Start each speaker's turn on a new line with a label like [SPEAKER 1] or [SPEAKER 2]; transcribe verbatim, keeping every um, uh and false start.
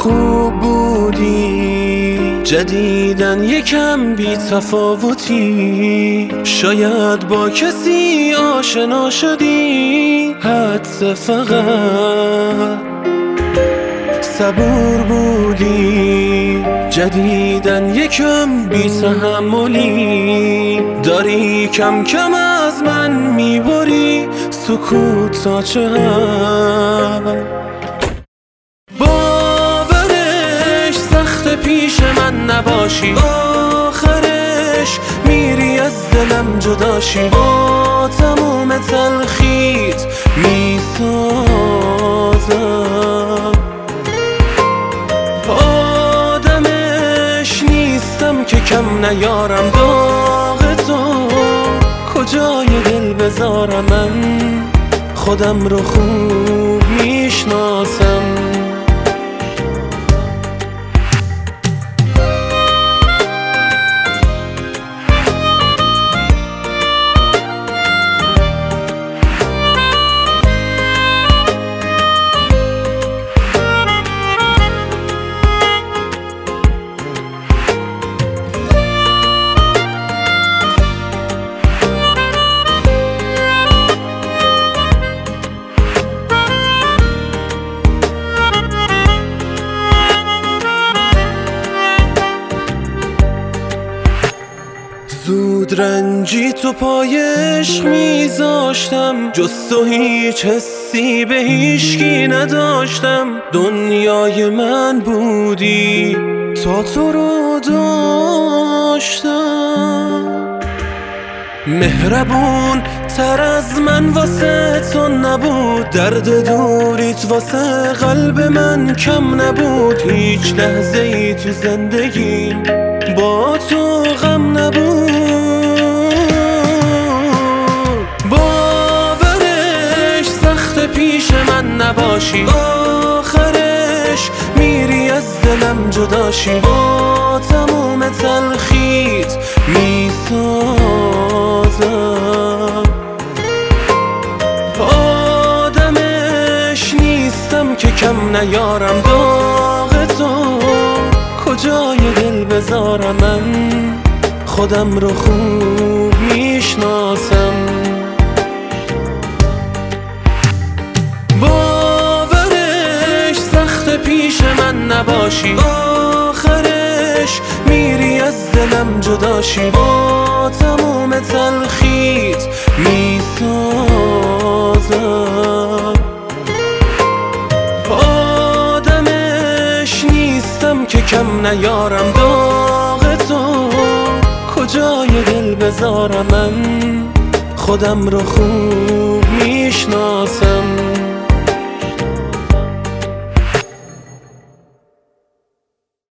[SPEAKER 1] خوب بودی، جدیدن یکم بی تفاوتی. شاید با کسی آشنا شدی، حدس فقط صبور بودی. جدیدن یکم بی تحملی، داری کم کم از من میبری. سکوت تا چه حد؟ باورش سخت پیش من نباشی، آخرش میری از دلم جداشی. با تموم تلخیت میسازم، آدمش نیستم که کم نیارم. داغ تو کجای دل بذارم؟ من خودم رو خوب میشناسم. زود رنجی تو پایش میذاشتم، جز تو هیچ حسی به هیچکی نداشتم. دنیای من بودی تا تو رو داشتم. مهربون تر از من واسه تو نبود، درد دوریت واسه قلب من کم نبود. هیچ لحظه ای تو زندگی با تو غم نبود. باورش سخت پیش من نباشی، آخرش میری از دلم جداشی. با تموم تلخیت میسازم، آدمش نیستم که کم نیارم. داغ تو کجای دل بذارم؟ من خودم رو خوب میشناسم. باورش سخت پیش من نباشی، آخرش میری از دلم جداشی. با تموم تلخیت میسازم، آدمش نیستم که کم نیارم. داغ تو کجای دل بذارم؟ من خودم رو خوب میشناسم.